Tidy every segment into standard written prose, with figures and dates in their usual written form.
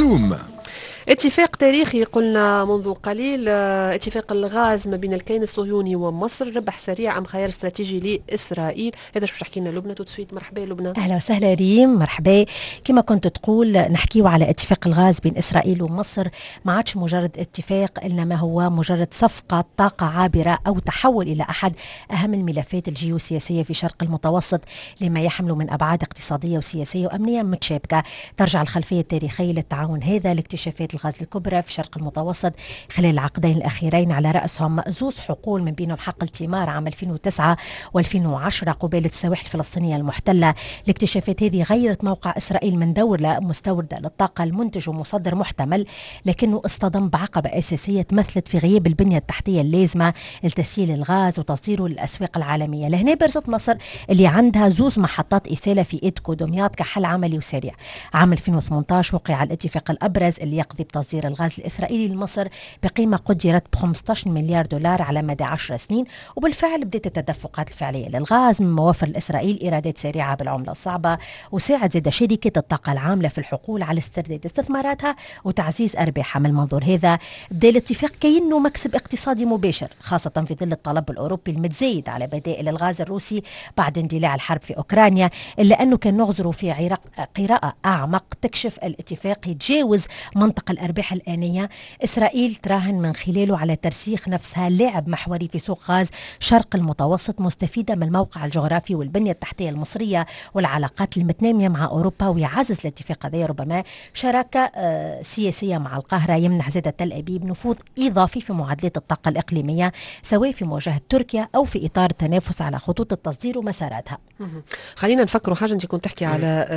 اليوم. اتفاق تاريخي قلنا منذ قليل، اتفاق الغاز ما بين الكيان الصهيوني ومصر، ربح سريع أم خيار استراتيجي لإسرائيل. هذا شو تحكي لنا لبنى توتسويت. مرحبا لبنى. أهلا وسهلا ريم، مرحبا. كما كنت تقول نحكيو على اتفاق الغاز بين إسرائيل ومصر، ما عادش مجرد اتفاق إنما هو مجرد صفقة طاقة عابرة أو تحول إلى أحد أهم الملفات الجيوسياسية في شرق المتوسط لما يحمل من أبعاد اقتصادية وسياسية وأمنية متشابكة. ترجع الخلفية التاريخية للتعاون هذا لاكتشافات الغاز الكبرى في شرق المتوسط خلال العقدين الأخيرين، على رأسهم زوز حقول من بينهم حقل تيمار عام 2009 و2010 قبالة السواحل الفلسطينية المحتلة. الاكتشافات هذه غيرت موقع إسرائيل من دولة مستوردة للطاقة المنتج ومصدر محتمل، لكنه اصطدم بعقبة أساسية تمثلت في غياب البنية التحتية اللازمة لتسييل الغاز وتصديره للأسواق العالمية. لهنا برزت مصر اللي عندها زوز محطات إسالة في إيدكو دمياط كحل عملي وسريع. عام 2018 وقع الاتفاق الأبرز اللي يقضي بتصدير الغاز الإسرائيلي لمصر بقيمة قدرت ب 15 مليار دولار على مدى 10 سنين، وبالفعل بدأت التدفقات الفعلية للغاز من موفر لإسرائيل إيرادات سريعة بالعملة الصعبة، وساعد زاد شركة الطاقة العاملة في الحقول على استرداد استثماراتها وتعزيز أرباحها. من المنظور هذا بدا الاتفاق كأنه مكسب اقتصادي مباشر، خاصة في ظل الطلب الأوروبي المتزايد على بدائل الغاز الروسي بعد اندلاع الحرب في أوكرانيا، إلا أنه كان نغزر في قراءة أعمق تكشف الاتفاق يتجاوز منطقة الأرباح الآنية. إسرائيل تراهن من خلاله على ترسيخ نفسها لاعب محوري في سوق غاز شرق المتوسط، مستفيدة من الموقع الجغرافي والبنية التحتية المصرية والعلاقات المتنامية مع أوروبا. ويعزز الاتفاق هذا ربما شراكة سياسية مع القاهرة، يمنح زادة تل أبيب نفوذ إضافي في معادلات الطاقة الإقليمية سواء في مواجهة تركيا أو في إطار التنافس على خطوط التصدير ومساراتها. خلينا نفكروا حاجة. أنت كنت تحكي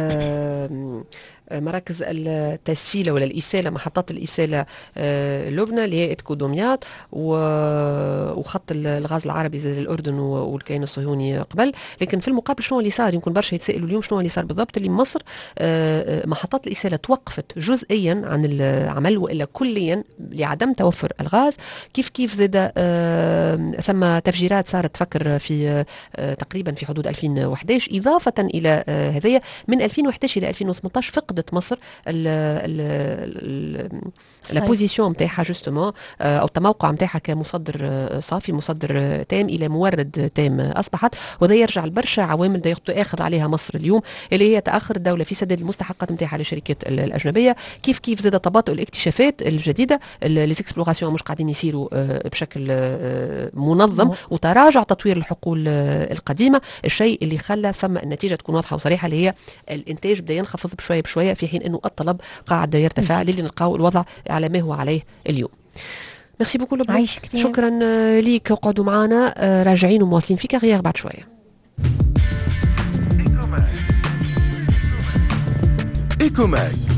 على مراكز التسييل ولا الإسالة، محطات الإسالة لبنى اللي هي إتكو دمياط وخط الغاز العربي زي الأردن والكيان الصهيوني قبل. لكن في المقابل شنو اللي صار؟ يمكن برشا يتسائلوا اليوم شنو اللي صار بالضبط. اللي مصر محطات الإسالة توقفت جزئيا عن العمل وإلا كليا لعدم توفر الغاز. كيف زاد ثم تفجيرات صارت تفكر في تقريبا في حدود 2011. إضافة إلى هذه من 2011 إلى 2018 فقدت مصر لا بوزيسيون نتاعها جوستومون او التموقع نتاعها كمصدر صافي، مصدر تام الى مورد تام اصبحت. وهذا يرجع لبرشا عوامل ياخذ عليها مصر اليوم، اللي هي تاخر الدوله في سداد المستحقات نتاعها للشركات الاجنبيه. كيف زاد تباطؤ الاكتشافات الجديده، ليزيكسبلوراسيون مش قاعدين يصيروا بشكل منظم، وتراجع تطوير الحقول القديمه، الشيء اللي خلى فما النتيجه تكون واضحه وصريحه، اللي هي الانتاج بدا ينخفض بشويه في حين انه الطلب قاعد يرتفع، اللي نلقاو الوضع على ما هو عليه اليوم. ميرسي بوكو لبنى، شكرا ليك. اقعدوا معنا، راجعين ومواصلين في كارير بعد شويه. إيكوماك